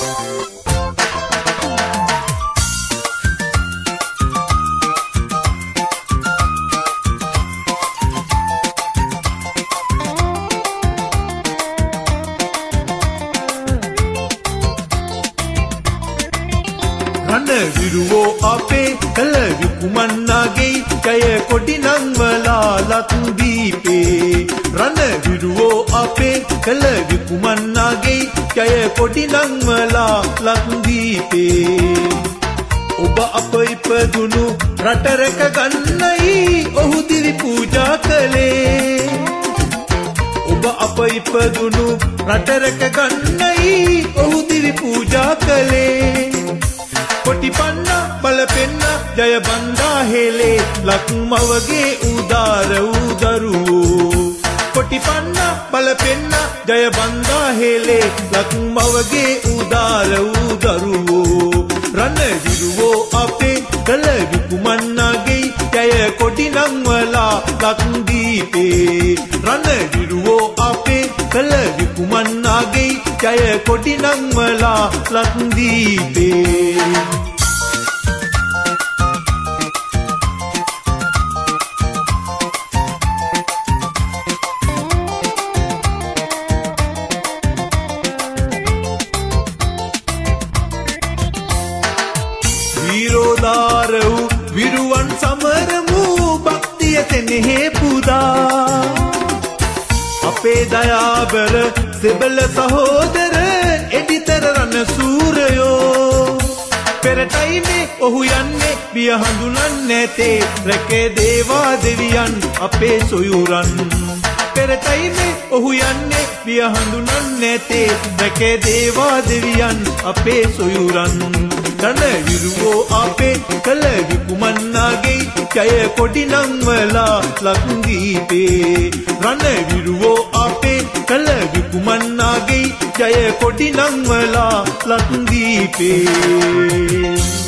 විරුවෝ අපේ කළ විකුමන්නාගේ ජය කොටි නංවලා ලතු දීපේ රණ විරුවෝ අපේ කළ විකුමන්නාගේ ජය කොටි නංවලා ලතු දීපේ ඔබ අප ඉපදුණු රට රැක ගන්නයි ඔහු දිවි පූජා කළේ ඔබ අප ඉපදුණු රට රැක ගන්නයි ඔහු දිවි පූජා කළේ කොටිපන්න බලපෙන්න ජය බන්දා හෙලේ ලක්මවගේ උදාර උදරුවෝ කොටිපන්න බලපෙන්න ජය බන්දා හෙලේ ලක්මවගේ උදාර උදරුවෝ රණ විරුවෝ අපේ කළ විකුමන්නාගේ ජය කොටි නංවලා ලක්දීපේ රණ විරුවෝ අපේ කළ විකුමන්නාගේ ජය කොටි නංවලා ලක්දීපේ විරෝධාරව් විරුවන් සමරමු භක්තිය තෙනෙහි පුදා අපේ දයාබර සෙබල සහෝදර එඩිතර රණ සූරයෝ පෙරටයි මේ ඔහු යන්නේ බිය හඳුනන්නේ නැතේ රැකේ දේවා දෙවියන් අපේ සොයුරන් පෙරටයි මේ ඔහු යන්නේ බිය හඳුනන්නේ නැතේ රැකේ දේවා දෙවියන් අපේ සොයුරන් රණ විරුවෝ අපේ කළ විකුමන්නාගේ ජය කොටි නංවලා ලක්දීපේ රණ විරුවෝ අපේ කළ විකුමන්නාගේ ජය කොටි නංවලා ලක්දීපේ